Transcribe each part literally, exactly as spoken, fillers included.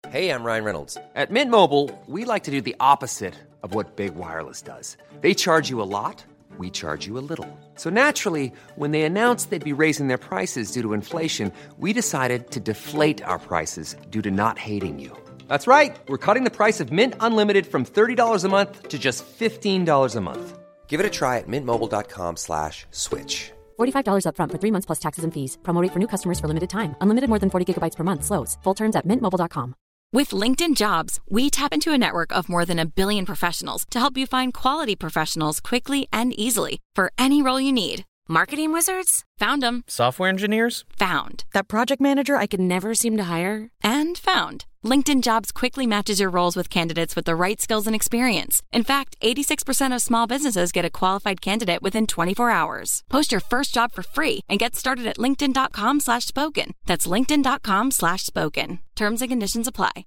Hey, I'm Ryan Reynolds. At Mint Mobile, we like to do the opposite of what Big Wireless does. They charge you a lot, we charge you a little. So naturally, when they announced they'd be raising their prices due to inflation, we decided to deflate our prices due to not hating you. That's right. We're cutting the price of Mint Unlimited from thirty dollars a month to just fifteen dollars a month. Give it a try at mintmobile.com slash switch. forty-five dollars up front for three months plus taxes and fees. Promo rate for new customers for limited time. Unlimited more than forty gigabytes per month slows. Full terms at mint mobile dot com. With LinkedIn Jobs, we tap into a network of more than a billion professionals to help you find quality professionals quickly and easily for any role you need. Marketing wizards? Found them. Software engineers? Found. That project manager I could never seem to hire? And found. LinkedIn Jobs quickly matches your roles with candidates with the right skills and experience. In fact, eighty-six percent of small businesses get a qualified candidate within twenty-four hours. Post your first job for free and get started at linkedin.com slash spoken. That's linkedin.com slash spoken. Terms and conditions apply.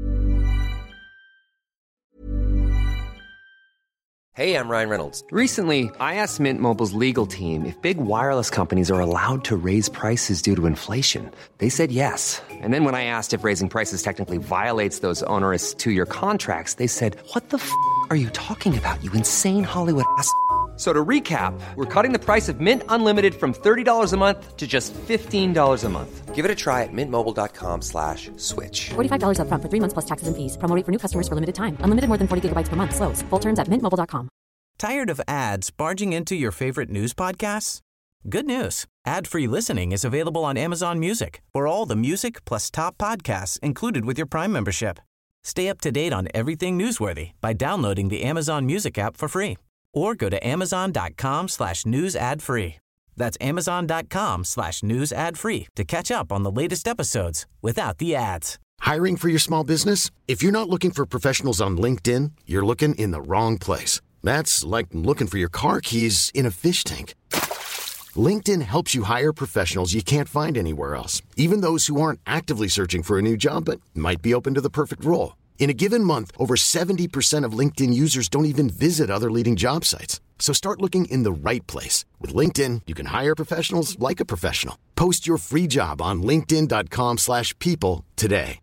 Hey, I'm Ryan Reynolds. Recently, I asked Mint Mobile's legal team if big wireless companies are allowed to raise prices due to inflation. They said yes. And then when I asked if raising prices technically violates those onerous two-year contracts, they said, what the f*** are you talking about, you insane Hollywood ass f- So to recap, we're cutting the price of Mint Unlimited from thirty dollars a month to just fifteen dollars a month. Give it a try at mintmobile.com slash switch. forty-five dollars up front for three months plus taxes and fees. Promo rate for new customers for limited time. Unlimited more than forty gigabytes per month slows. Full terms at mint mobile dot com. Tired of ads barging into your favorite news podcasts? Good news. Ad-free listening is available on Amazon Music for all the music plus top podcasts included with your Prime membership. Stay up to date on everything newsworthy by downloading the Amazon Music app for free. Or go to amazon.com slash news ad free. That's amazon.com slash news ad free to catch up on the latest episodes without the ads. Hiring for your small business? If you're not looking for professionals on LinkedIn, you're looking in the wrong place. That's like looking for your car keys in a fish tank. LinkedIn helps you hire professionals you can't find anywhere else, even those who aren't actively searching for a new job but might be open to the perfect role. In a given month, over seventy percent of LinkedIn users don't even visit other leading job sites. So start looking in the right place. With LinkedIn, you can hire professionals like a professional. Post your free job on linkedin.com slash people today.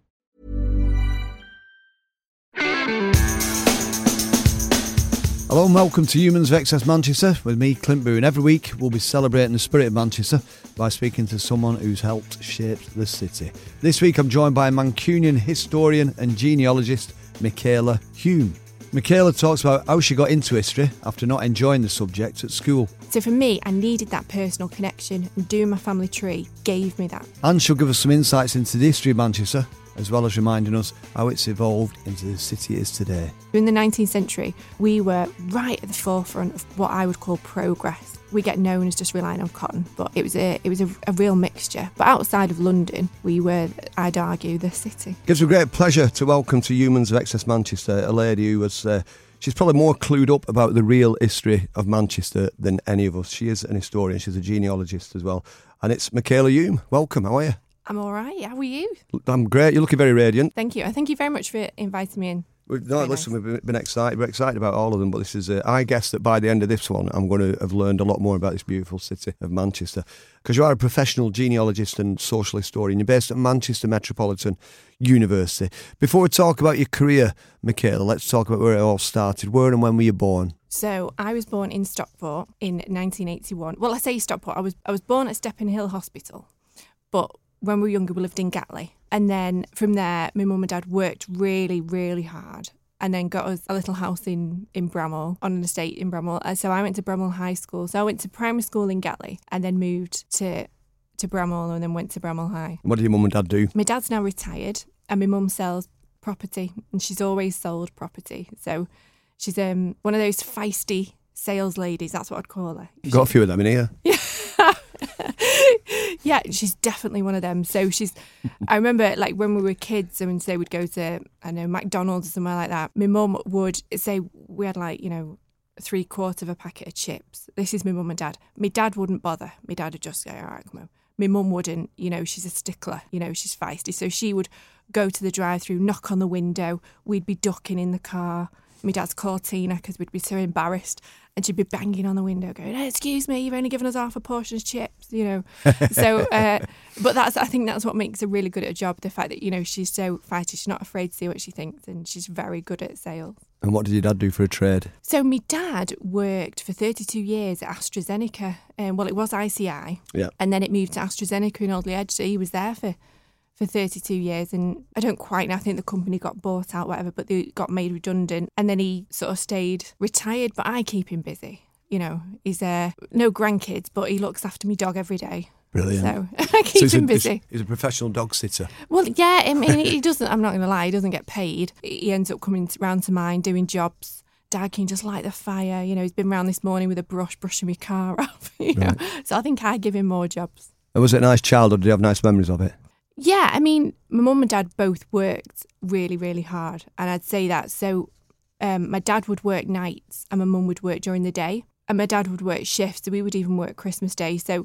Hello and welcome to Humans of Excess Manchester with me, Clint Boone. Every week we'll be celebrating the spirit of Manchester by speaking to someone who's helped shape the city. This week I'm joined by Mancunian historian and genealogist Michaela Hume. Michaela talks about how she got into history after not enjoying the subject at school. So for me, I needed that personal connection, and doing my family tree gave me that. And she'll give us some insights into the history of Manchester, as well as reminding us how it's evolved into the city it is today. In the nineteenth century, we were right at the forefront of what I would call progress. We get known as just relying on cotton, but it was a it was a, a real mixture. But outside of London, we were, I'd argue, the city. Gives me great pleasure to welcome to Humans of Excess Manchester a lady who was... Uh, She's probably more clued up about the real history of Manchester than any of us. She is an historian, she's a genealogist as well. And it's Michaela Hume. Welcome, how are you? I'm all right, how are you? I'm great, you're looking very radiant. Thank you. Thank you very much for inviting me in. No, very listen, nice. We've been excited. We're excited about all of them, but this is. Uh, I guess that by the end of this one, I'm going to have learned a lot more about this beautiful city of Manchester. Because you are a professional genealogist and social historian. You're based at Manchester Metropolitan University. Before we talk about your career, Michaela, let's talk about where it all started. Where and when were you born? So I was born in Stockport in nineteen eighty-one. Well, I say Stockport. I was I was born at Stepping Hill Hospital, but when we were younger, we lived in Gatley. And then from there, my mum and dad worked really, really hard and then got us a little house in, in Bramall, on an estate in Bramall. And so I went to Bramall High School. So I went to primary school in Gatley and then moved to, to Bramall and then went to Bramall High. What did your mum and dad do? My dad's now retired and my mum sells property and she's always sold property. So she's um one of those feisty sales ladies, that's what I'd call her. Got a few of them in here. Yeah. Yeah, she's definitely one of them. So she's, I remember like when we were kids and say we'd go to, I don't know, McDonald's or somewhere like that, my mum would say we had like, you know, three quarter of a packet of chips. This is my mum and dad. My dad wouldn't bother. My dad would just go, all right, come on. My mum wouldn't, you know, she's a stickler, you know, she's feisty. So she would go to the drive-through, knock on the window. We'd be ducking in the car. My dad's call Tina because we'd be so embarrassed. and she'd be banging on the window going, hey, excuse me, you've only given us half a portion of chips, you know. so, uh, but that's I think that's what makes her really good at her job, the fact that, you know, she's so fighty, she's not afraid to see what she thinks, and she's very good at sales. And what did your dad do for a trade? So my dad worked for thirty-two years at AstraZeneca. Um, well, it was I C I, yeah, and then it moved to AstraZeneca in Alderley Edge, so he was there for for thirty-two years, and I don't quite know, I think the company got bought out, whatever, but they got made redundant, and then he sort of stayed retired, but I keep him busy. You know, he's uh, no grandkids, but he looks after me dog every day. Brilliant. So I keep so he's him a, busy. He's, he's a professional dog sitter. Well, yeah, I mean, he doesn't, I'm not going to lie, he doesn't get paid. He ends up coming round to mine, doing jobs. Dad can just light the fire. You know, he's been round this morning with a brush, brushing my car off, you know. Right. So I think I give him more jobs. And was it a nice childhood? Did you have nice memories of it? Yeah, I mean, my mum and dad both worked really, really hard. And I'd say that. So um, my dad would work nights and my mum would work during the day. And my dad would work shifts. So we would even work Christmas Day. So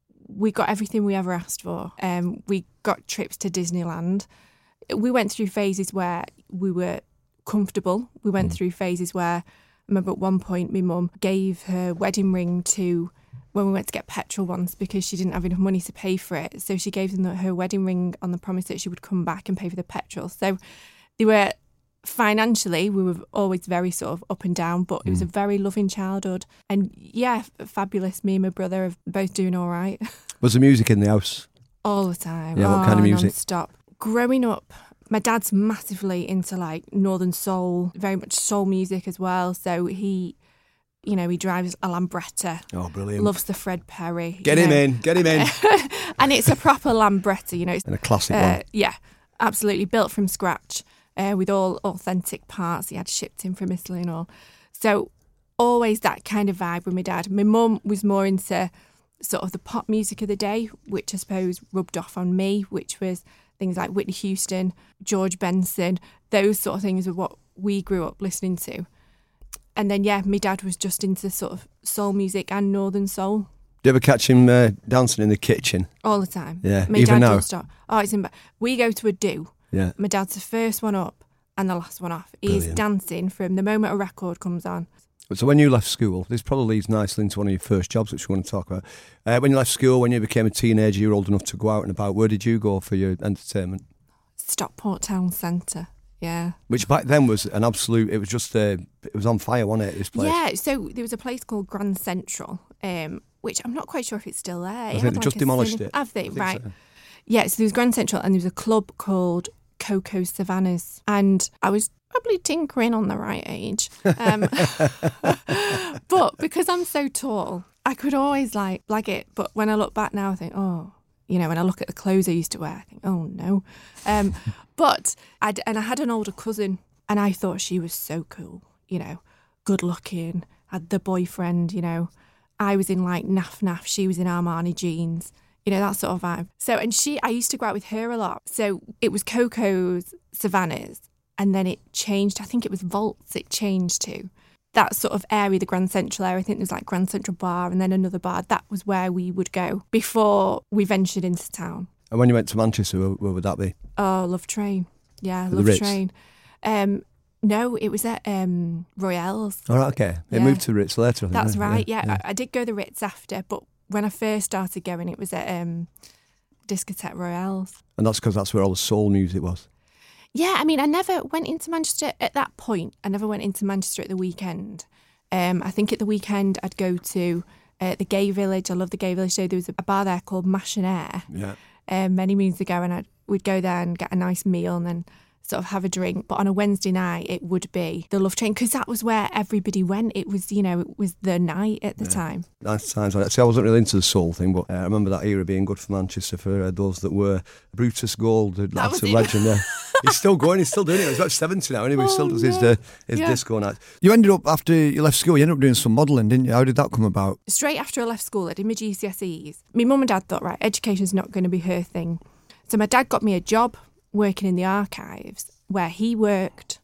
we got everything we ever asked for. Um, we got trips to Disneyland. We went through phases where we were comfortable. We went mm. through phases where, I remember at one point my mum gave her wedding ring to, when we went to get petrol once, because she didn't have enough money to pay for it. So she gave them her wedding ring on the promise that she would come back and pay for the petrol. So they were, financially, we were always very sort of up and down, but it was a very loving childhood. And yeah, fabulous. Me and my brother are both doing all right. Was the music in the house? All the time. Yeah, what oh, kind of music? Non-stop. Growing up, my dad's massively into like Northern Soul, very much soul music as well. So he, you know, he drives a Lambretta. Oh, brilliant. Loves the Fred Perry. Get him know. in, get him in. And it's a proper Lambretta, you know. It's, and a classic uh, one. Yeah, absolutely. Built from scratch uh, with all authentic parts. He had shipped in from Italy and all. So always that kind of vibe with my dad. My mum was more into sort of the pop music of the day, which I suppose rubbed off on me, which was things like Whitney Houston, George Benson, those sort of things are what we grew up listening to. And then, yeah, my dad was just into sort of soul music and Northern Soul. Do you ever catch him uh, dancing in the kitchen? All the time. Yeah, my even dad now? Don't stop. Oh, it's in, we go to a do. Yeah. My dad's the first one up and the last one off. He's Brilliant. dancing from the moment a record comes on. So when you left school, this probably leads nicely into one of your first jobs, which we want to talk about. Uh, when you left school, when you became a teenager, you were old enough to go out and about. Where did you go for your entertainment? Stockport Town Centre, yeah. Which back then was an absolute, it was just, uh, it was on fire, wasn't it, this place? Yeah, so there was a place called Grand Central, um, which I'm not quite sure if it's still there. I It think had they like just a demolished cinema- it. Have they? I think Right. so. Yeah, so there was Grand Central and there was a club called Coco Savannahs. And I was probably tinkering on the right age. Um, but because I'm so tall, I could always like blag it. But when I look back now, I think, oh, you know, when I look at the clothes I used to wear, I think, oh no. Um, but, I'd, and I had an older cousin and I thought she was so cool, you know, good looking, had the boyfriend, you know. I was in like Naff Naff, she was in Armani jeans. You know, that sort of vibe. So, and she, I used to go out with her a lot. So it was Coco's Savannahs, and then it changed. I think it was Volts it changed to. That sort of area, the Grand Central area, I think there was like Grand Central Bar and then another bar. That was where we would go before we ventured into town. And when you went to Manchester, where, where would that be? Oh, Love Train. Yeah, The Love Ritz? Train. Um, no, it was at um, Royale's. All right, okay. It Yeah. moved to Ritz later, I think. That's yeah, right, yeah. I, I did go the Ritz after, but when I first started going, it was at um, Discotheque Royale's. And that's because that's where all the soul music was. Yeah, I mean, I never went into Manchester at that point. I never went into Manchester at the weekend. Um, I think at the weekend I'd go to uh, the Gay Village. I love the Gay Village. So there was a bar there called Mash and Air Yeah. um, many moons ago, and I'd, we'd go there and get a nice meal and then sort of have a drink. But on a Wednesday night, it would be the Love Train because that was where everybody went. It was, you know, it was the night at the Yeah. time. Nice times. See, I wasn't really into the soul thing, but uh, I remember that era being good for Manchester for uh, those that were. Brutus Gold, the That was absolute it. legend there. He's still going, he's still doing it. He's about seventy now anyway, he Oh, still does his, no. uh, his Yeah. disco nights. You ended up, after you left school, you ended up doing some modelling, didn't you? How did that come about? Straight after I left school, I did my G C S Es. My mum and dad thought, right, education's not going to be her thing. So my dad got me a job working in the archives where he worked.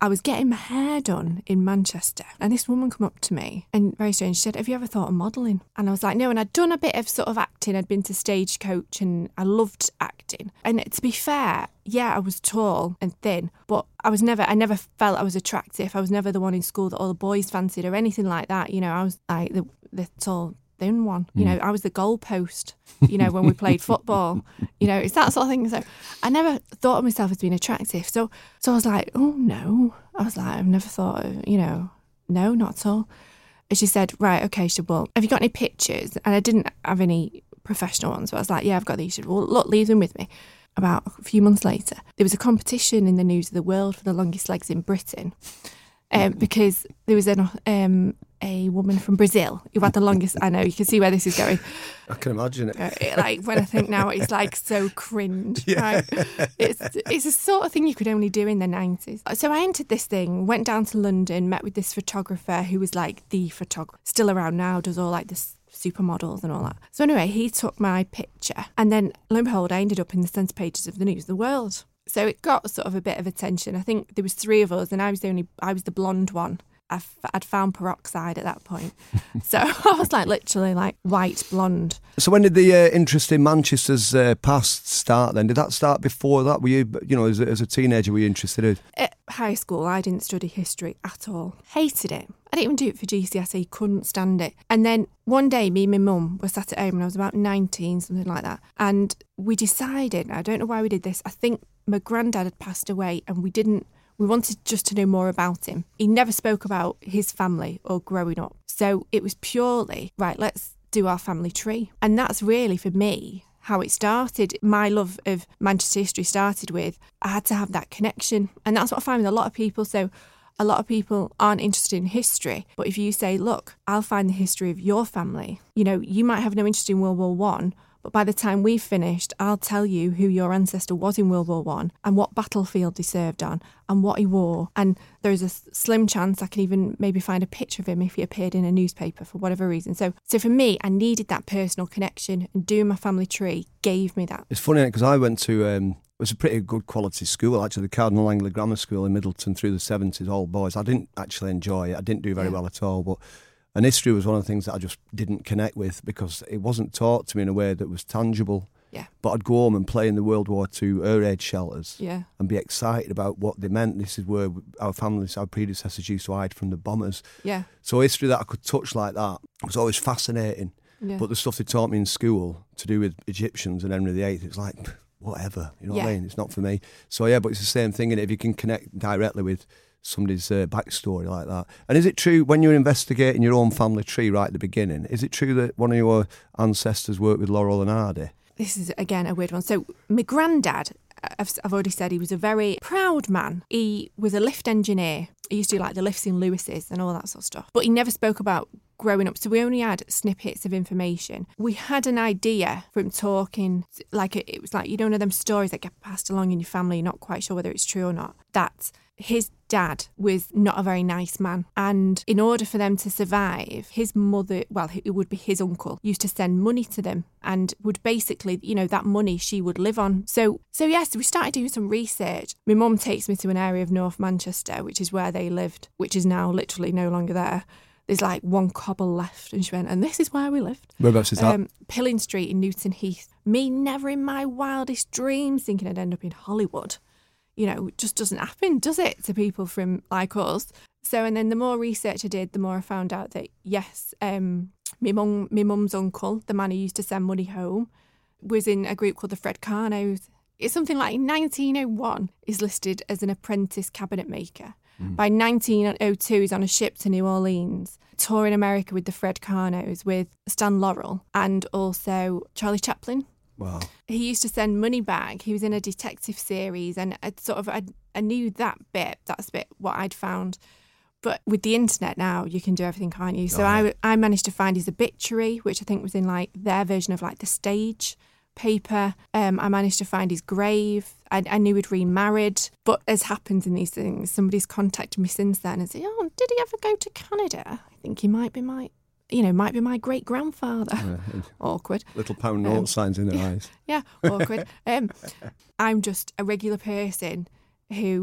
I was getting my hair done in Manchester, and this woman come up to me, and very strange, she said, have you ever thought of modelling? And I was like, no, and I'd done a bit of sort of acting. I'd been to Stagecoach, and I loved acting. And to be fair, yeah, I was tall and thin, but I was never, I never felt I was attractive. I was never the one in school that all the boys fancied or anything like that. You know, I was like the, the tall, thin one. You know, I was the goalpost, you know, when we played football. You know, it's that sort of thing. So I never thought of myself as being attractive. So so I was like, oh, no. I was like, I've never thought of, you know, no, not at all. And she said, right, okay. She said, well, have you got any pictures? And I didn't have any professional ones. So I was like, yeah, I've got these. She said, well, look, leave them with me. About a few months later, there was a competition in the News of the World for the longest legs in Britain. Um, because there was an, um, a woman from Brazil who had the longest. I know, you can see where this is going. I can imagine it. Uh, it like when I think now, it's like so cringe. Yeah. Right? It's it's a sort of thing you could only do in the nineties. So I entered this thing, went down to London, met with this photographer who was like the photographer, still around now, does all like this supermodels and all that. So anyway, he took my picture, and then lo and behold, I ended up in the centre pages of the News of the World. So it got sort of a bit of attention. I think there was three of us, and I was the only, I was the blonde one. I've, I'd found peroxide at that point. So I was like literally like white blonde. So when did the uh, interest in Manchester's uh, past start then? Did that start before that? Were you, you know, as a, as a teenager, were you interested in? At high school, I didn't study history at all. Hated it. I didn't even do it for G C S E, couldn't stand it. And then one day, me and my mum were sat at home, and I was about nineteen, something like that. And we decided, I don't know why we did this, I think my granddad had passed away, and we didn't, we wanted just to know more about him. He never spoke about his family or growing up. So it was purely, right, let's do our family tree. And that's really, for me, how it started. My love of Manchester history started with, I had to have that connection. And that's what I find with a lot of people. So a lot of people aren't interested in history. But if you say, look, I'll find the history of your family. You know, you might have no interest in World War One, but by the time we've finished, I'll tell you who your ancestor was in World War One and what battlefield he served on and what he wore. And there's a slim chance I can even maybe find a picture of him if he appeared in a newspaper for whatever reason. So so for me, I needed that personal connection, and doing my family tree gave me that. It's funny, because I went to... Um It was a pretty good quality school, actually, the Cardinal Langley Grammar School in Middleton through the seventies, all boys. I didn't actually enjoy it. I didn't do very yeah. well at all. But and history was one of the things that I just didn't connect with, because it wasn't taught to me in a way that was tangible. Yeah. But I'd go home and play in the World War Two air raid shelters yeah. and be excited about what they meant. This is where our families, our predecessors used to hide from the bombers. Yeah. So history that I could touch like that was always fascinating. Yeah. But the stuff they taught me in school to do with Egyptians and Henry the Eighth, it's like... whatever, you know yeah. what I mean? It's not for me. So yeah, but it's the same thing, and if you can connect directly with somebody's uh, backstory like that. And is it true, when you're investigating your own family tree right at the beginning, is it true that one of your ancestors worked with Laurel and Hardy? This is, again, a weird one. So my granddad, I've, I've already said, he was a very proud man. He was a lift engineer. He used to do like the lifts in Lewis's and all that sort of stuff. But he never spoke about growing up. So we only had snippets of information. We had an idea from talking, like it, it was like, you know, one of them stories that get passed along in your family, you're not quite sure whether it's true or not, that his dad was not a very nice man. And in order for them to survive, his mother, well, it would be his uncle, used to send money to them and would basically, you know, that money she would live on. So, so yes, we started doing some research. My mum takes me to an area of North Manchester, which is where they lived, which is now literally no longer there. There's like one cobble left. And she went, and this is where we lived. Whereabouts is that? Um, Pilling Street in Newton Heath. Me never in my wildest dreams thinking I'd end up in Hollywood. You know, it just doesn't happen, does it, to people from like us? So, and then the more research I did, the more I found out that, yes, um, my mum, my mum's uncle, the man who used to send money home, was in a group called the Fred Carnos. It's something like in nineteen oh one, is listed as an apprentice cabinet maker. Mm. By nineteen oh two, he's on a ship to New Orleans, touring America with the Fred Carnos, with Stan Laurel and also Charlie Chaplin. Wow. He used to send money back. He was in a detective series, and I'd sort of I, I knew that bit. That's a bit what I'd found. But with the internet now, you can do everything, can't you? So oh, yeah. I I managed to find his obituary, which I think was in like their version of like the Stage paper. Um, I managed to find his grave. I, I knew he'd remarried. But as happens in these things, somebody's contacted me since then and said, "Oh, did he ever go to Canada? I think he might be my." You know, might be my great-grandfather. Yeah. Awkward. Little pound note um, signs in their eyes. Yeah, awkward. um, I'm just a regular person who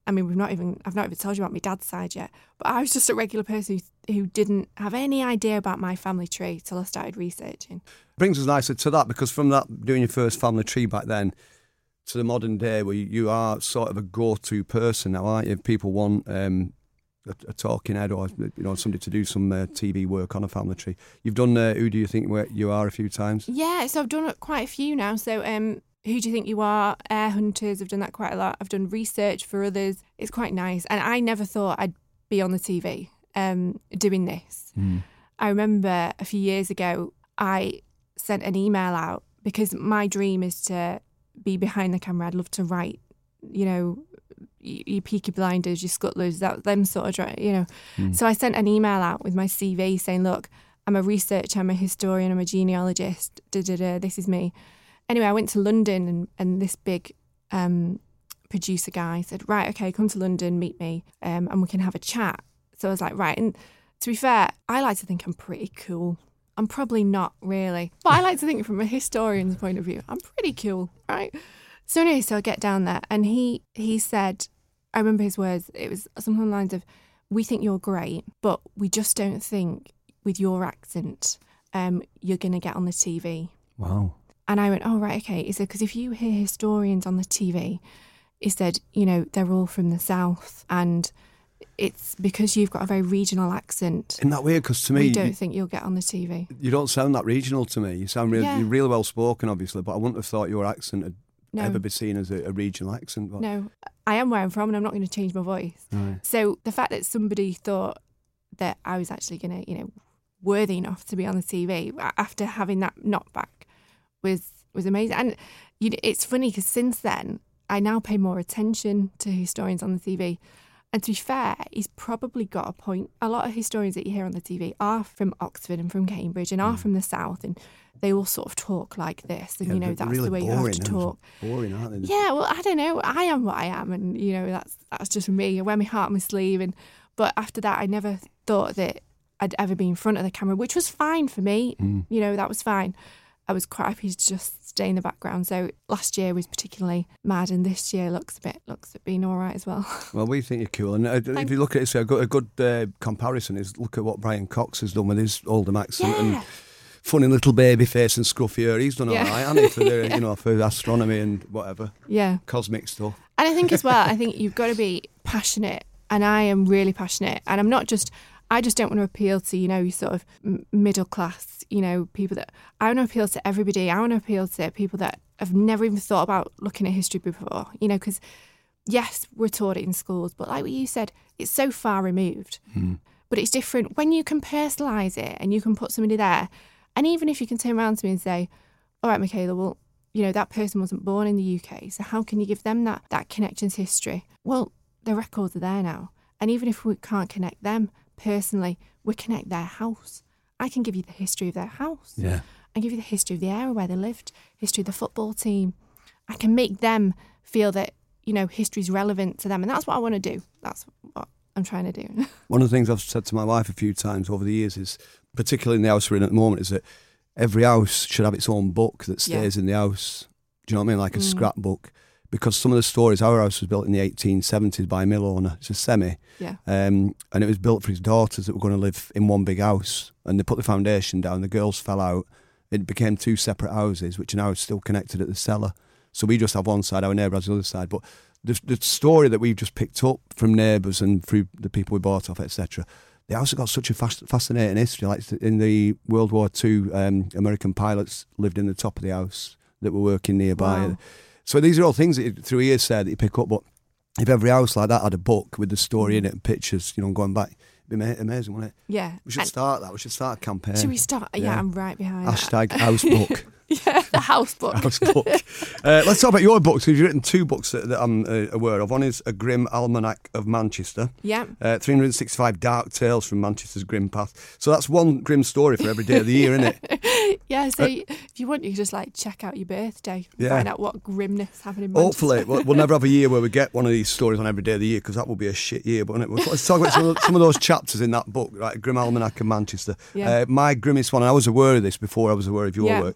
I mean, we've not even I've not even told you about my dad's side yet, but I was just a regular person who, who didn't have any idea about my family tree till I started researching. Brings us nicely to that, because from that, doing your first family tree back then, to the modern day where you, you are sort of a go-to person now, aren't you? If people want um, a, a talking head or you know somebody to do some uh, T V work on a family tree. You've done uh, Who Do You Think Where You Are a few times? Yeah, so I've done quite a few now. So um, Who Do You Think You Are? Air Hunters, I've done that quite a lot. I've done research for others. It's quite nice. And I never thought I'd be on the T V um, doing this. Mm. I remember a few years ago, I sent an email out because my dream is to be behind the camera. I'd love to write, you know, your Peaky Blinders, your Scuttlers, that them sort of, you know. Mm. So I sent an email out with my C V saying, look, I'm a researcher, I'm a historian, I'm a genealogist, da, da, da, this is me. Anyway, I went to London and, and this big um, producer guy said, right, okay, come to London, meet me, um, and we can have a chat. So I was like, right. And to be fair, I like to think I'm pretty cool. I'm probably not really, but I like to think from a historian's point of view, I'm pretty cool, right? So anyway, so I get down there and he he said, I remember his words, it was something along the lines of, we think you're great, but we just don't think with your accent um, you're going to get on the T V. Wow. And I went, oh, right, okay. He said, because if you hear historians on the T V, he said, you know, they're all from the South and it's because you've got a very regional accent. Isn't that weird? Because to me, we don't you, think you'll get on the T V. You don't sound that regional to me. You sound really, yeah. you're really well spoken, obviously, but I wouldn't have thought your accent had no. ever be seen as a, a regional accent. But... No, I am where I'm from, and I'm not going to change my voice. Right. So the fact that somebody thought that I was actually going to, you know, worthy enough to be on the T V after having that knockback was was amazing. And you know, it's funny because since then, I now pay more attention to historians on the T V. And to be fair, he's probably got a point. A lot of historians that you hear on the T V are from Oxford and from Cambridge and are mm. from the South, and they all sort of talk like this. And, yeah, you know, that's really the way boring, you have to talk. Boring, aren't they? Yeah, well, I don't know. I am what I am, and, you know, that's that's just me. I wear my heart on my sleeve. And But after that, I never thought that I'd ever be in front of the camera, which was fine for me. Mm. You know, that was fine. I was quite happy to just stay in the background. So last year was particularly mad, and this year looks a bit looks at being all right as well. Well, we think you're cool, and uh, if you look at it, so a good, a good uh, comparison is look at what Brian Cox has done with his Oldham accent yeah. and funny little baby face and scruffy hair. He's done all yeah. right, hasn't he? For the, you know, for astronomy and whatever, yeah, cosmic stuff. And I think as well, I think you've got to be passionate, and I am really passionate, and I'm not just. I just don't want to appeal to, you know, sort of middle class, you know, people that... I want to appeal to everybody. I want to appeal to people that have never even thought about looking at history before, you know, because, yes, we're taught it in schools, but like what you said, it's so far removed. Mm. But it's different when you can personalise it and you can put somebody there. And even if you can turn around to me and say, all right, Michaela, well, you know, that person wasn't born in the U K, so how can you give them that, that connection to history? Well, the records are there now. And even if we can't connect them, personally, we connect their house. I can give you the history of their house. Yeah. I give you the history of the area where they lived, history of the football team. I can make them feel that, you know, history's relevant to them. And that's what I want to do. That's what I'm trying to do. One of the things I've said to my wife a few times over the years is, particularly in the house we're in at the moment, is that every house should have its own book that stays yeah. in the house. Do you know what I mean? Like a mm. scrapbook. Because some of the stories, our house was built in the eighteen seventies by a mill owner. It's a semi. Yeah. Um, and it was built for his daughters that were going to live in one big house. And they put the foundation down. The girls fell out. It became two separate houses, which are now still connected at the cellar. So we just have one side, our neighbour has the other side. But the, the story that we've just picked up from neighbours and through the people we bought off, et cetera, they also got such a fast, fascinating history. Like in the World War Two, um, American pilots lived in the top of the house that were working nearby. Wow. So these are all things that you, through years said that you pick up. But if every house like that had a book with the story in it and pictures, you know, going back, it'd be amazing, wouldn't it? Yeah. We should and start that. We should start a campaign. Should we start? Yeah, yeah I'm right behind Hashtag that. house book. Yeah, the house book. House book. uh, let's talk about your books, because you've written two books that, that I'm uh, aware of. One is A Grim Almanac of Manchester. Yeah. Uh, three hundred sixty-five Dark Tales from Manchester's Grim Path. So that's one grim story for every day of the year, isn't it? Yeah, so uh, if you want, you can just like check out your birthday and yeah. find out what grimness happened in Manchester. Hopefully, we'll, we'll never have a year where we get one of these stories on every day of the year, because that will be a shit year. But let's talk about some of, some of those chapters in that book, right? Grim Almanac of Manchester. Yeah. Uh, my grimmest one, and I was aware of this before I was aware of your yeah. work.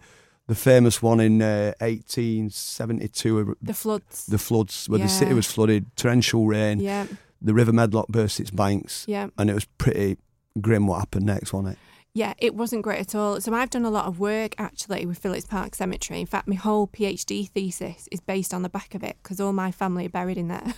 the famous one in uh, eighteen seventy-two. The floods. The floods, where Yeah. the city was flooded, torrential rain. Yeah. The River Medlock burst its banks. Yeah. And it was pretty grim what happened next, wasn't it? Yeah, it wasn't great at all. So I've done a lot of work actually with Phillips Park Cemetery. In fact, my whole PhD thesis is based on the back of it because all my family are buried in there.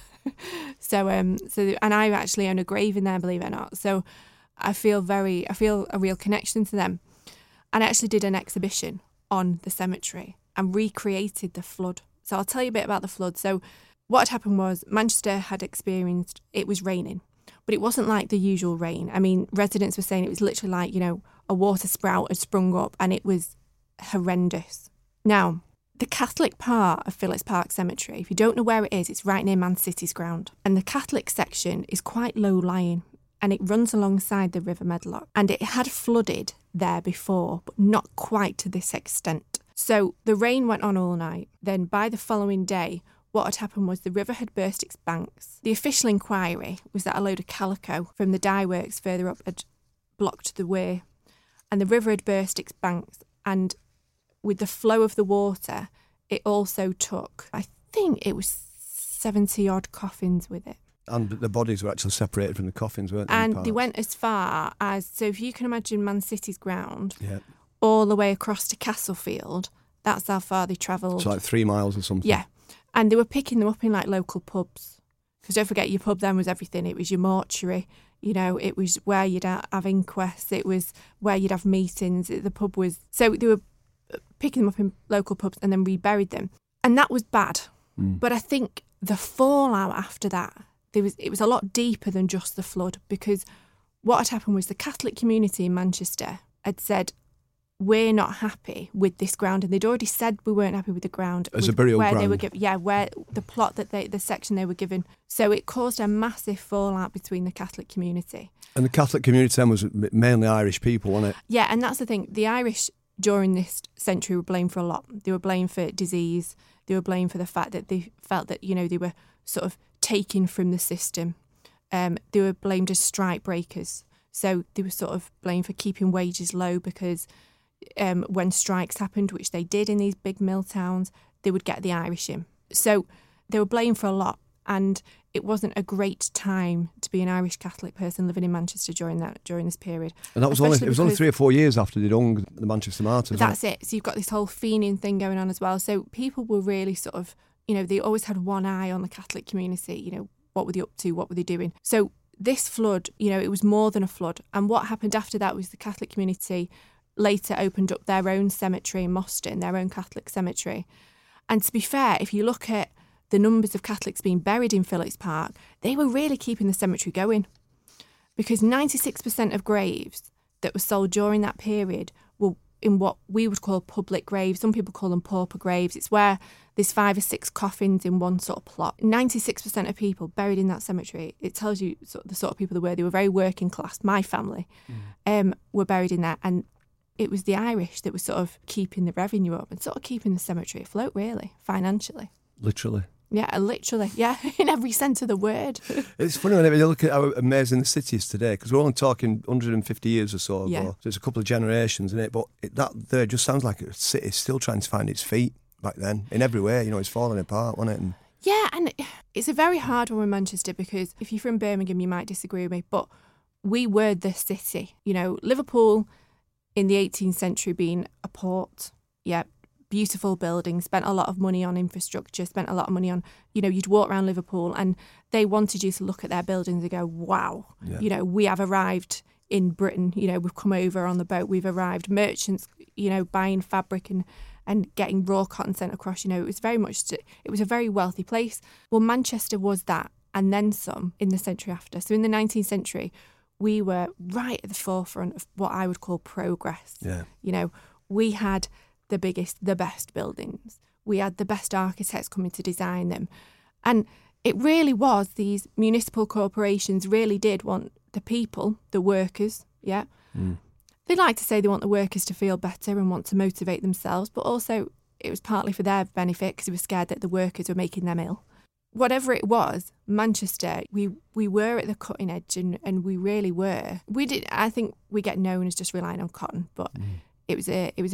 so, um, so and I actually own a grave in there, believe it or not. So I feel very, I feel a real connection to them. And I actually did an exhibition on the cemetery and recreated the flood. So I'll tell you a bit about the flood. So what had happened was Manchester had experienced, it was raining. But it wasn't like the usual rain. I mean, residents were saying it was literally like, you know, a water sprout had sprung up and it was horrendous. Now, the Catholic part of Phillips Park Cemetery, if you don't know where it is, it's right near Man City's ground. And the Catholic section is quite low-lying and it runs alongside the River Medlock. And it had flooded there before, but not quite to this extent. So the rain went on all night. Then by the following day, what had happened was the river had burst its banks. The official inquiry was that a load of calico from the dye works further up had blocked the way, and the river had burst its banks. And with the flow of the water, it also took, I think it was seventy odd coffins with it. And the bodies were actually separated from the coffins, weren't they? And they went as far as, so if you can imagine Man City's ground, yeah. all the way across to Castlefield, that's how far they travelled. So like three miles or something. Yeah. And they were picking them up in like local pubs. Because don't forget, your pub then was everything. It was your mortuary, you know, it was where you'd have inquests, it was where you'd have meetings. The pub was, so they were picking them up in local pubs and then reburied them. And that was bad. Mm. But I think the fallout after that, there was it was a lot deeper than just the flood, because what had happened was the Catholic community in Manchester had said, we're not happy with this ground, and they'd already said we weren't happy with the ground as a burial where ground. They were given, yeah, where the plot that they, the section they were given. So it caused a massive fallout between the Catholic community. And the Catholic community then was mainly Irish people, wasn't it? Yeah, and that's the thing. The Irish during this century were blamed for a lot. They were blamed for disease. They were blamed for the fact that they felt that, you know, they were sort of taken from the system. Um, they were blamed as strike breakers. So they were sort of blamed for keeping wages low, because Um, when strikes happened, which they did in these big mill towns, they would get the Irish in. So they were blamed for a lot, and it wasn't a great time to be an Irish Catholic person living in Manchester during that during this period. And that was only it was only three or four years after they'd hung the Manchester Martyrs. That's it? it. So you've got this whole fiending thing going on as well. So people were really sort of, you know, they always had one eye on the Catholic community. You know, what were they up to? What were they doing? So this flood, you know, it was more than a flood. And what happened after that was the Catholic community later opened up their own cemetery in Moston, their own Catholic cemetery. And to be fair, if you look at the numbers of Catholics being buried in Phillips Park, they were really keeping the cemetery going, because ninety-six percent of graves that were sold during that period were in what we would call public graves. Some people call them pauper graves. It's where there's five or six coffins in one sort of plot. ninety-six percent of people buried in that cemetery, it tells you sort of the sort of people they were. They were very working class. My family mm. um, were buried in there, and it was the Irish that were sort of keeping the revenue up and sort of keeping the cemetery afloat, really, financially. Literally. Yeah, literally. Yeah, in every sense of the word. It's funny when you look at how amazing the city is today, because we're only talking one hundred fifty years or so ago. Yeah. So it's a couple of generations in it, but it, that there just sounds like a city still trying to find its feet back then. In every way, you know, it's falling apart, wasn't it? And yeah, and it's a very hard one in Manchester, because if you're from Birmingham, you might disagree with me, but we were the city. You know, Liverpool in the eighteenth century being a port, yeah, beautiful buildings, spent a lot of money on infrastructure, spent a lot of money on, you know, you'd walk around Liverpool and they wanted you to look at their buildings and go, wow, yeah. you know, we have arrived in Britain, you know, we've come over on the boat, we've arrived. Merchants, you know, buying fabric and, and getting raw cotton sent across, you know, it was very much, it was a very wealthy place. Well, Manchester was that, and then some in the century after. So in the nineteenth century, we were right at the forefront of what I would call progress. Yeah. You know, we had the biggest, the best buildings. We had the best architects coming to design them. And it really was, these municipal corporations really did want the people, the workers, yeah. Mm. They like to say they want the workers to feel better and want to motivate themselves, but also it was partly for their benefit, because they were scared that the workers were making them ill. Whatever it was, Manchester, we, we were at the cutting edge, and, and we really were. We did. I think we get known as just relying on cotton, but mm. it was a it was a,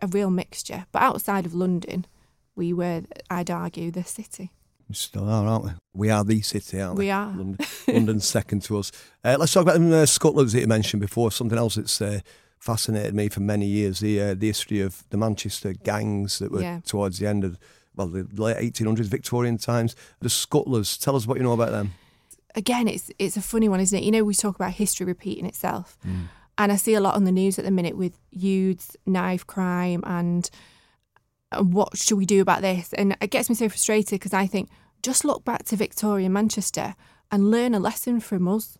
a real mixture. But outside of London, we were, I'd argue, the city. We still are, aren't we? We are the city, aren't we? We are. London, London's second to us. Uh, let's talk about them uh, Scuttlers that you mentioned before. Something else that's uh, fascinated me for many years, the uh, the history of the Manchester gangs that were Yeah. towards the end of, well, the late eighteen hundreds, Victorian times. The Scuttlers, tell us what you know about them. Again, it's it's a funny one, isn't it? You know, we talk about history repeating itself. Mm. And I see a lot on the news at the minute with youths, knife crime, and what should we do about this? And it gets me so frustrated because I think, just look back to Victorian Manchester and learn a lesson from us.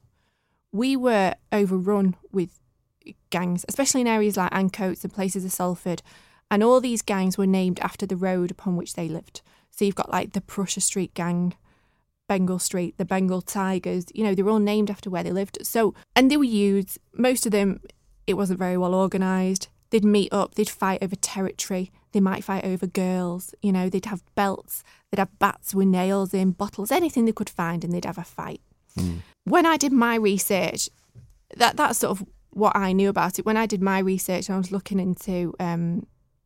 We were overrun with gangs, especially in areas like Ancoats and places of Salford. And all these gangs were named after the road upon which they lived. So you've got like the Prussia Street Gang, Bengal Street, the Bengal Tigers, you know, they were all named after where they lived. So, and they were youths, most of them, it wasn't very well organised. They'd meet up, they'd fight over territory, they might fight over girls, you know, they'd have belts, they'd have bats with nails in, bottles, anything they could find, and they'd have a fight. Mm. When I did my research, that that's sort of what I knew about it. When I did my research, I was looking into um,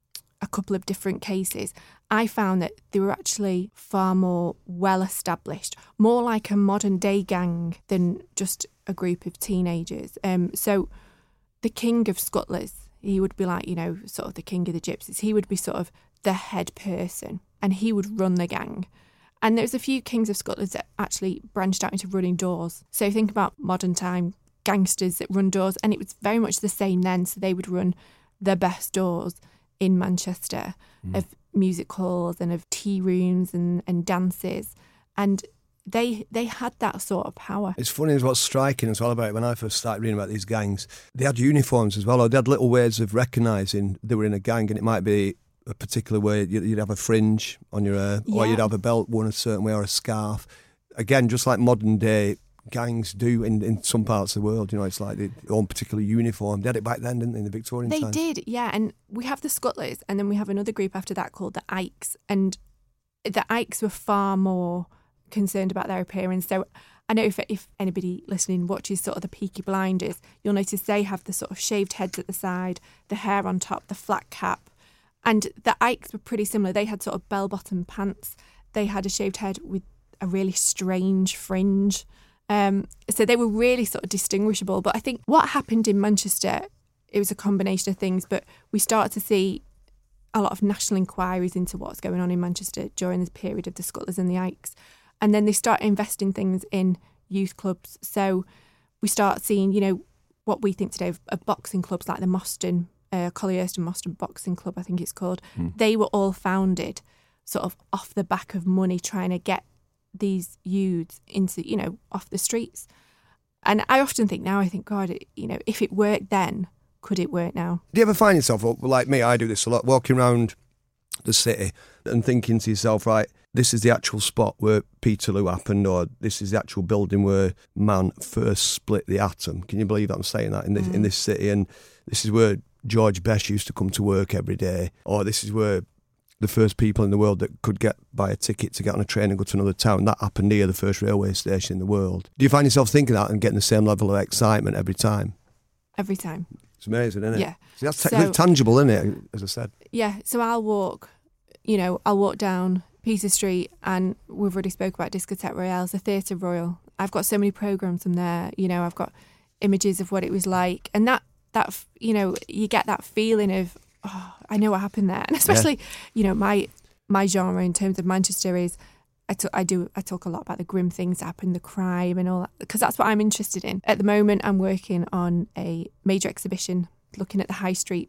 a couple of different cases. I found that they were actually far more well established, more like a modern day gang than just a group of teenagers. Um, so the king of Scuttlers, he would be like, you know, sort of the king of the gypsies. He would be sort of the head person and he would run the gang. And there's a few kings of Scuttlers that actually branched out into running doors. So think about modern time gangsters that run doors, and it was very much the same then. So they would run the best doors in Manchester mm. of music halls and of tea rooms and, and dances. And they they had that sort of power. It's funny as what's striking as well about it. When I first started reading about these gangs, they had uniforms as well, or they had little ways of recognising they were in a gang, and it might be a particular way. You'd have a fringe on your hair, yeah. or you'd have a belt worn a certain way, or a scarf. Again, just like modern day gangs do in, in some parts of the world, you know, it's like their own particular uniform. They had it back then, didn't they, in the Victorian they times? They did, yeah. And we have the Scuttlers, and then we have another group after that called the Ikes. And the Ikes were far more concerned about their appearance. So I know if if anybody listening watches sort of the Peaky Blinders, you'll notice they have the sort of shaved heads at the side, the hair on top, the flat cap. And the Ikes were pretty similar. They had sort of bell-bottom pants. They had a shaved head with a really strange fringe. Um, so they were really sort of distinguishable. But I think what happened in Manchester, it was a combination of things, but we started to see a lot of national inquiries into what's going on in Manchester during this period of the Scuttlers and the Ikes. And then they start investing things in youth clubs. So we start seeing, you know, what we think today of, of boxing clubs like the Moston, uh, Collyhurst and Moston Boxing Club, I think it's called. Mm. They were all founded sort of off the back of money, trying to get these youths into, you know, off the streets. And I often think now, I think, God, it, you know, if it worked then, could it work now? Do you ever find yourself, like me, I do this a lot, walking around the city and thinking to yourself, right, this is the actual spot where Peterloo happened, or this is the actual building where man first split the atom. Can you believe that I'm saying that in this, mm. in this city? And this is where George Best used to come to work every day, or this is where the first people in the world that could get buy a ticket to get on a train and go to another town, that happened near the first railway station in the world. Do you find yourself thinking that and getting the same level of excitement every time? Every time. It's amazing, isn't it? Yeah. See, that's t- so, tangible, isn't it, as I said? Yeah, so I'll walk, you know, I'll walk down Peter Street, and we've already spoke about Discotheque Royale, the Theatre Royal. I've got so many programmes from there, you know, I've got images of what it was like. And that, that you know, you get that feeling of, oh, I know what happened there. And especially, yeah. you know, my my genre in terms of Manchester is, I, t- I do I talk a lot about the grim things that happen, the crime and all that, because that's what I'm interested in. At the moment, I'm working on a major exhibition looking at the High Street.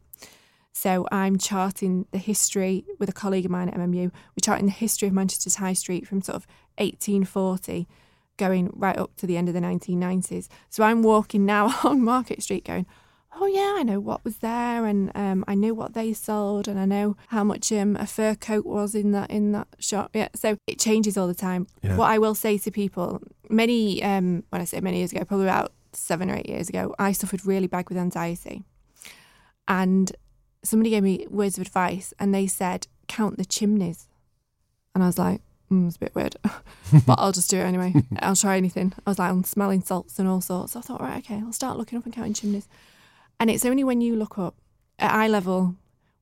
So I'm charting the history with a colleague of mine at M M U. We're charting the history of Manchester's High Street from sort of eighteen forty going right up to the end of the nineteen nineties. So I'm walking now on Market Street going, oh yeah, I know what was there, and um, I know what they sold, and I know how much um, a fur coat was in that in that shop. Yeah, so it changes all the time. Yeah. What I will say to people, many, um, when I say many years ago, probably about seven or eight years ago, I suffered really bad with anxiety, and somebody gave me words of advice, and they said, count the chimneys, and I was like, mm, it's a bit weird, but I'll just do it anyway. I'll try anything. I was like, I'm smelling salts and all sorts. So I thought, right, okay, I'll start looking up and counting chimneys. And it's only when you look up at eye level,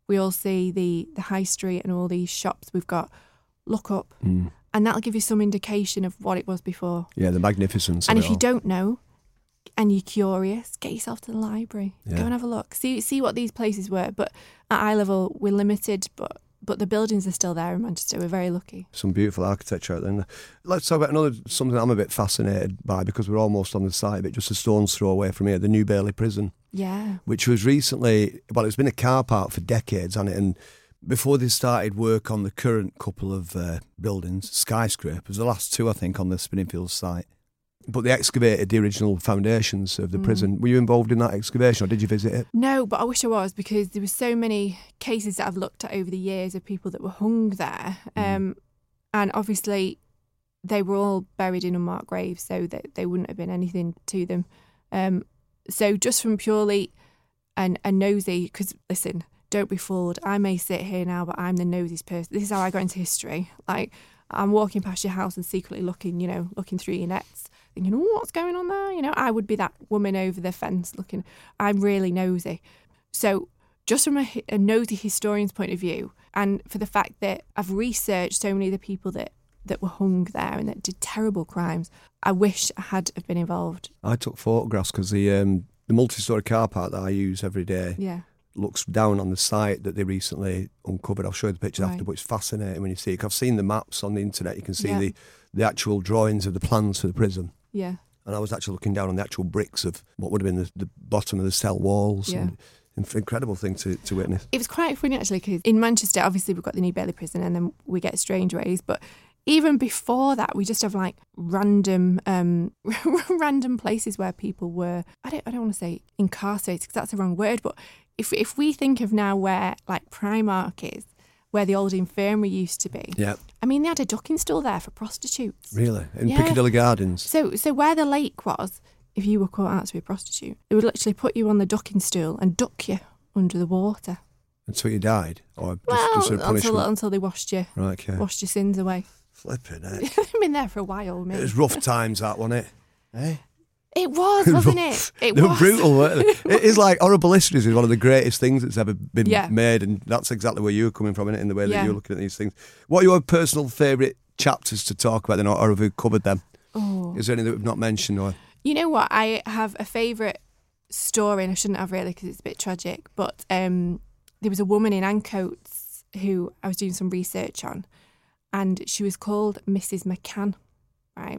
we all see the, the high street and all these shops we've got, look up. Mm. And that'll give you some indication of what it was before. Yeah, the magnificence And of if it you all. don't know and you're curious, get yourself to the library. Yeah. Go and have a look. See see what these places were. But at eye level, we're limited, but but the buildings are still there in Manchester. We're very lucky. Some beautiful architecture out there. Let's talk about another, something I'm a bit fascinated by, because we're almost on the site of it, just a stone's throw away from here, the New Bailey Prison. Yeah. Which was recently, well, it's been a car park for decades, hasn't it? And before they started work on the current couple of uh, buildings, skyscrapers, the last two, I think, on the Spinningfields site. But they excavated the original foundations of the Mm. prison. Were you involved in that excavation, or did you visit it? No, but I wish I was, because there were so many cases that I've looked at over the years of people that were hung there. Um, and obviously they were all buried in unmarked graves, so that they wouldn't have been anything to them. Um, so just from purely an, a nosy, because listen, don't be fooled. I may sit here now, but I'm the nosiest person. This is how I got into history. Like, I'm walking past your house and secretly looking, you know, looking through your nets, thinking, oh, what's going on there? You know, I would be that woman over the fence looking. I'm really nosy. So just from a, a nosy historian's point of view, and for the fact that I've researched so many of the people that, that were hung there and that did terrible crimes, I wish I had have been involved. I took photographs because the um, the multi-storey car park that I use every day Yeah. looks down on the site that they recently uncovered. I'll show you the pictures Right. after, but it's fascinating when you see it. I've seen the maps on the internet. You can see Yeah. the, the actual drawings of the plans for the prison. Yeah. And I was actually looking down on the actual bricks of what would have been the, the bottom of the cell walls. Yeah. And, an incredible thing to, to witness. It was quite funny, actually, because in Manchester, obviously, we've got the New Bailey Prison and then we get Strangeways. But even before that, we just have like random um, random places where people were, I don't, I don't want to say incarcerated because that's the wrong word, but if if we think of now where like Primark is, where the old infirmary used to be. Yeah. I mean, they had a ducking stool there for prostitutes. Really? In Yeah. Piccadilly Gardens? So, so where the lake was, if you were caught out to be a prostitute, they would literally put you on the ducking stool and duck you under the water. Until you died? Or just, Well, just a punishment? until until they washed you, Right, okay. washed your sins away. Flipping it. They've been there for a while, mate. It was rough times, that, wasn't it? Eh? It was, wasn't it? It they was. were brutal, weren't they? It is like Horrible Histories is one of the greatest things that's ever been Yeah. made, and that's exactly where you're coming from, innit, in the way that Yeah. you're looking at these things. What are your personal favourite chapters to talk about, then, or or have we covered them? Oh. Is there any that we've not mentioned? Or You know what? I have a favourite story, and I shouldn't have really because it's a bit tragic, but um, there was a woman in Ancoats who I was doing some research on, and she was called Missus McCann, right?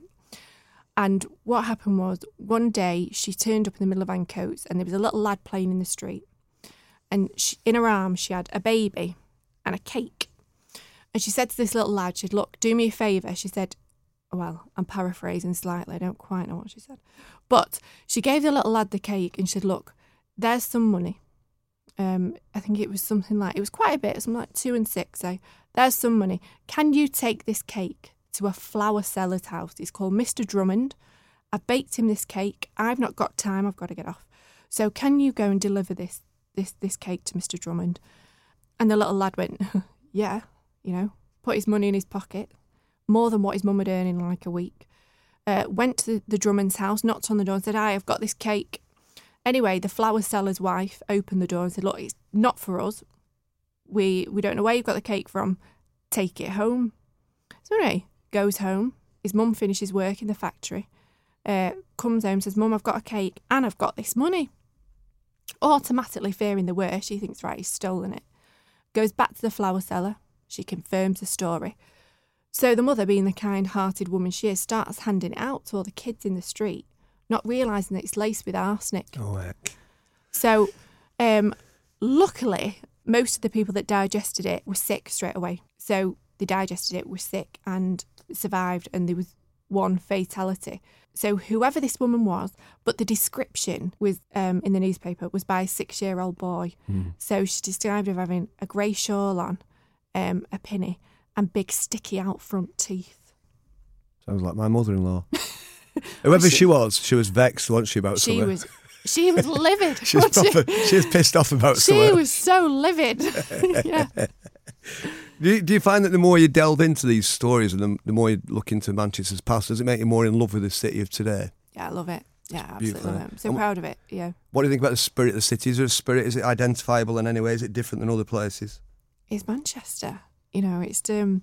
And what happened was, one day she turned up in the middle of Ancoats and there was a little lad playing in the street. And she, in her arms, she had a baby and a cake. And she said to this little lad, she said, look, do me a favour. She said, well, I'm paraphrasing slightly. I don't quite know what she said. But she gave the little lad the cake and she said, look, there's some money. Um, I think it was something like, it was quite a bit, something like two and six. So there's some money. Can you take this cake to a flower seller's house? He's called Mister Drummond. I've baked him this cake. I've not got time. I've got to get off. So can you go and deliver this this this cake to Mister Drummond? And the little lad went, yeah, you know, put his money in his pocket, more than what his mum had earned in like a week. Uh, went to the, the Drummond's house, knocked on the door and said, hi, I've got this cake. Anyway, the flower seller's wife opened the door and said, look, it's not for us. We we don't know where you've got the cake from. Take it home. So anyway, goes home. His mum finishes work in the factory. Uh, comes home, says, Mum, I've got a cake and I've got this money. Automatically fearing the worst, she thinks, right, he's stolen it. Goes back to the flower seller. She confirms the story. So the mother, being the kind-hearted woman she is, starts handing it out to all the kids in the street, not realising that it's laced with arsenic. oh heck. So um, luckily, most of the people that digested it were sick straight away. So they digested it, were sick and survived, and there was one fatality. So whoever this woman was, but the description was um, in the newspaper was by a six-year-old boy. Mm. So she described her having a grey shawl on, um, a pinny, and big sticky out front teeth. Sounds like my mother-in-law. Whoever she, she was, she was vexed, wasn't she, about She something? was, she was livid. she, was wasn't proper, she was pissed off about She something. was so livid. Yeah. Do you, do you find that the more you delve into these stories and the, the more you look into Manchester's past, does it make you more in love with the city of today? Yeah, I love it. Yeah, absolutely. beautiful. I'm so And proud of it. Yeah. What do you think about the spirit of the city? Is there a spirit? Is it identifiable in any way? Is it different than other places? It's Manchester. You know, it's um,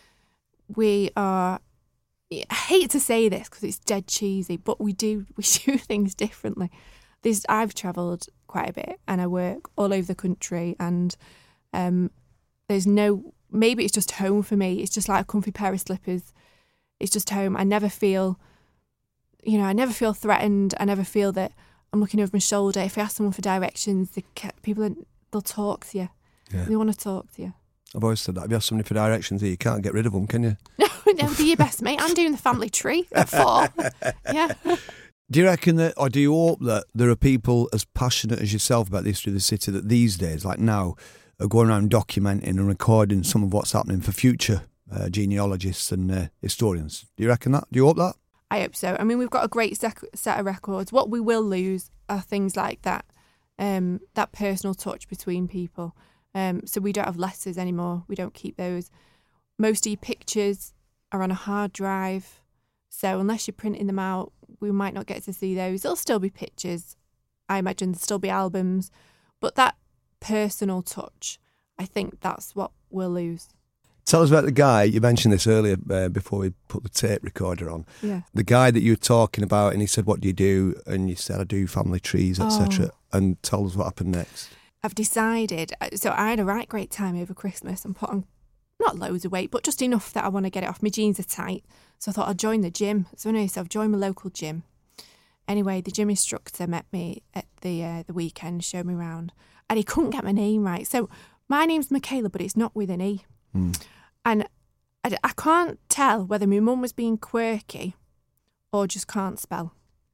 we are. I hate to say this because it's dead cheesy, but we do we do things differently. This I've travelled quite a bit, and I work all over the country, and um, there's no maybe it's just home for me. It's just like a comfy pair of slippers. It's just home. I never feel, you know, I never feel threatened. I never feel that I'm looking over my shoulder. If I ask someone for directions, the people are, they'll talk to you. Yeah. They want to talk to you. I've always said that. If you ask somebody for directions here, you can't get rid of them, can you? No, no, do your best, mate. I'm doing the family tree at four. Yeah. Do you reckon that, or do you hope that there are people as passionate as yourself about the history of the city that these days, like now, are going around documenting and recording some of what's happening for future uh, genealogists and uh, historians? Do you reckon that? Do you hope that? I hope so. I mean, we've got a great sec- set of records. What we will lose are things like that, um, that personal touch between people. Um, so we don't have letters anymore. We don't keep those. Most of your pictures are on a hard drive. So unless you're printing them out, we might not get to see those. There'll still be pictures. I imagine there'll still be albums. But that personal touch, I think that's what we'll lose. Tell us about the guy, you mentioned this earlier uh, before we put the tape recorder on. Yeah. The guy that you were talking about, and he said, what do you do? And you said, I do family trees, et cetera. Oh. And tell us what happened next. I've decided, so I had a right great time over Christmas and put on not loads of weight, but just enough that I want to get it off. My jeans are tight. So I thought I'd join the gym. So anyway, so I've joined my local gym. Anyway, the gym instructor met me at the uh, the weekend, showed me around, and he couldn't get my name right. So my name's Michaela, but it's not with an E. Mm. And I, I can't tell whether my mum was being quirky or just can't spell.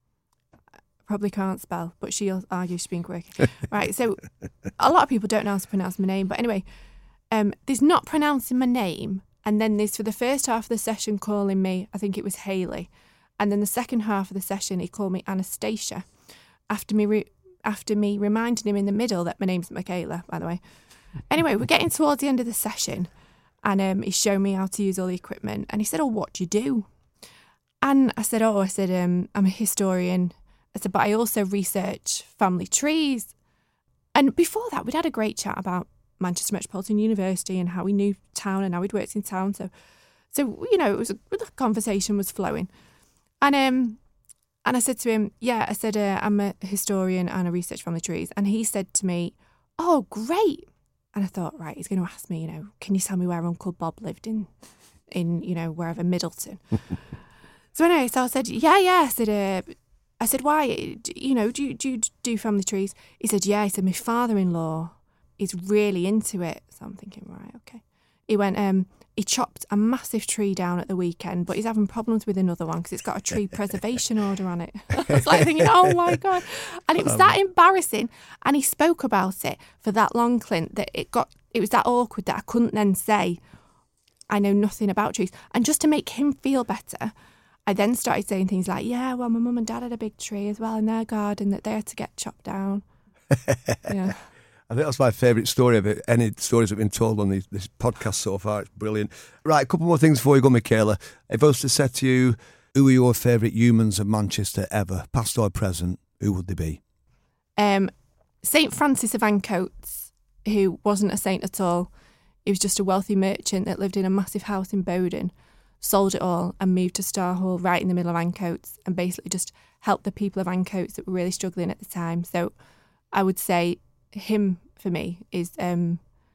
Probably can't spell, but she'll argue she's being quirky. Right, so a lot of people don't know how to pronounce my name, but anyway, um, there's not pronouncing my name, and then there's for the first half of the session calling me, I think it was Hayley, and then the second half of the session he called me Anastasia, after me re- after me reminding him in the middle that my name's Michaela, by the way. Anyway, we're getting towards the end of the session, and um, he's showing me how to use all the equipment, and he said, oh, what do you do? And I said, oh, I said, um, I'm a historian. I said, but I also research family trees. And before that, we'd had a great chat about Manchester Metropolitan University and how he knew town and how he'd worked in town. So, so you know, it was a, the conversation was flowing. And um, and I said to him, yeah, I said, uh, I'm a historian and I research family trees. And he said to me, oh, great. And I thought, right, he's going to ask me, you know, can you tell me where Uncle Bob lived in, in you know, wherever, Middleton? So anyway, so I said, yeah, yeah. I said, uh, I said, why, you know, do you, do you do family trees? He said, yeah. He said, my father-in-law is really into it. So I'm thinking, right, okay. He went, um, he chopped a massive tree down at the weekend, but he's having problems with another one because it's got a tree preservation order on it. I was like thinking, oh my God. And it was that embarrassing. And he spoke about it for that long, Clint, that it got, it was that awkward that I couldn't then say, I know nothing about trees. And just to make him feel better, I then started saying things like, yeah, well, my mum and dad had a big tree as well in their garden that they had to get chopped down. Yeah. I think that's my favourite story of it. Any stories that have been told on these, this podcast so far. It's brilliant. Right, a couple more things before you go, Michaela. If I was to say to you, who are your favourite humans of Manchester ever, past or present, who would they be? Um, Saint Francis of Ancoats, who wasn't a saint at all. He was just a wealthy merchant that lived in a massive house in Bowden, sold it all and moved to Star Hall right in the middle of Ancoats and basically just helped the people of Ancoats that were really struggling at the time. So I would say him for me is um,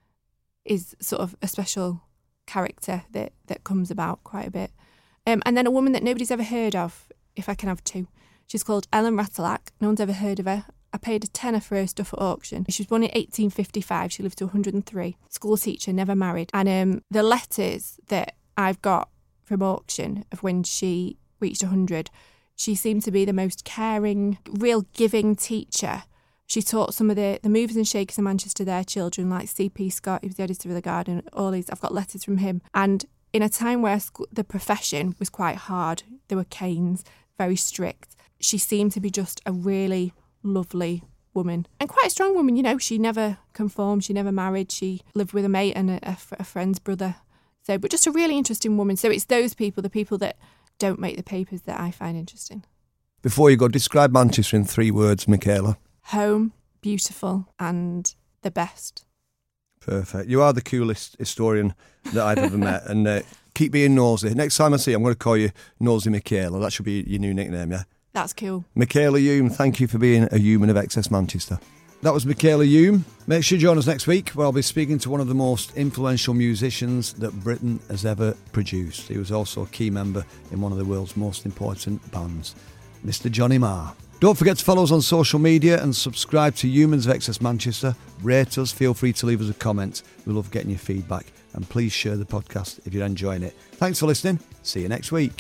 is sort of a special character that, that comes about quite a bit. Um, and then a woman that nobody's ever heard of, if I can have two. She's called Ellen Ratalack. No one's ever heard of her. I paid a tenner for her stuff at auction. She was born in eighteen fifty-five. She lived to one hundred and three. School teacher, never married. And um, the letters that I've got from auction of when she reached one hundred, she seemed to be the most caring, real giving teacher. She taught some of the, the movers and shakers in Manchester their children, like C P Scott, he was the editor of The Guardian, all these. I've got letters from him. And in a time where school, the profession was quite hard, there were canes, very strict, she seemed to be just a really lovely woman. And quite a strong woman, you know. She never conformed, she never married, she lived with a mate and a, a, a friend's brother. So, but just a really interesting woman. So it's those people, the people that don't make the papers, that I find interesting. Before you go, describe Manchester in three words, Michaela. Home, beautiful, and the best. Perfect. You are the coolest historian that I've ever met. And uh, keep being nosy. Next time I see you, I'm going to call you Nosy Michaela. That should be your new nickname, yeah? That's cool. Michaela Hume, thank you for being a human of Excess Manchester. That was Michaela Hume. Make sure you join us next week where I'll be speaking to one of the most influential musicians that Britain has ever produced. He was also a key member in one of the world's most important bands, Mister Johnny Marr. Don't forget to follow us on social media and subscribe to Humans of Excess Manchester. Rate us, feel free to leave us a comment. We love getting your feedback. And please share the podcast if you're enjoying it. Thanks for listening. See you next week.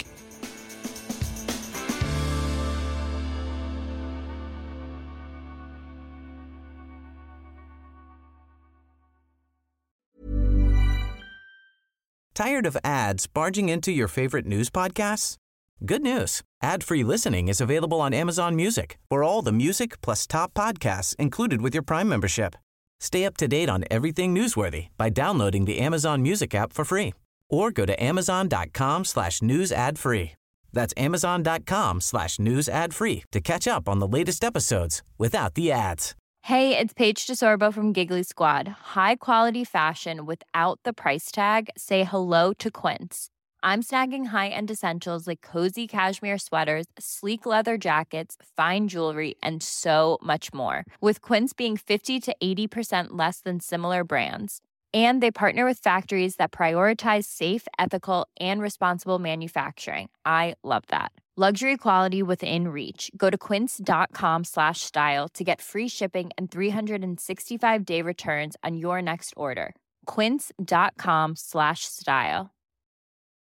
Tired of ads barging into your favorite news podcasts? Good news. Ad-free listening is available on Amazon Music for all the music plus top podcasts included with your Prime membership. Stay up to date on everything newsworthy by downloading the Amazon Music app for free or go to amazon.com slash news ad free. That's amazon.com slash news ad free to catch up on the latest episodes without the ads. Hey, it's Paige DeSorbo from Giggly Squad. High quality fashion without the price tag. Say hello to Quince. I'm snagging high-end essentials like cozy cashmere sweaters, sleek leather jackets, fine jewelry, and so much more. With Quince being fifty to eighty percent less than similar brands. And they partner with factories that prioritize safe, ethical, and responsible manufacturing. I love that. Luxury quality within reach. Go to quince.com slash style to get free shipping and three sixty-five day returns on your next order. Quince.com slash style.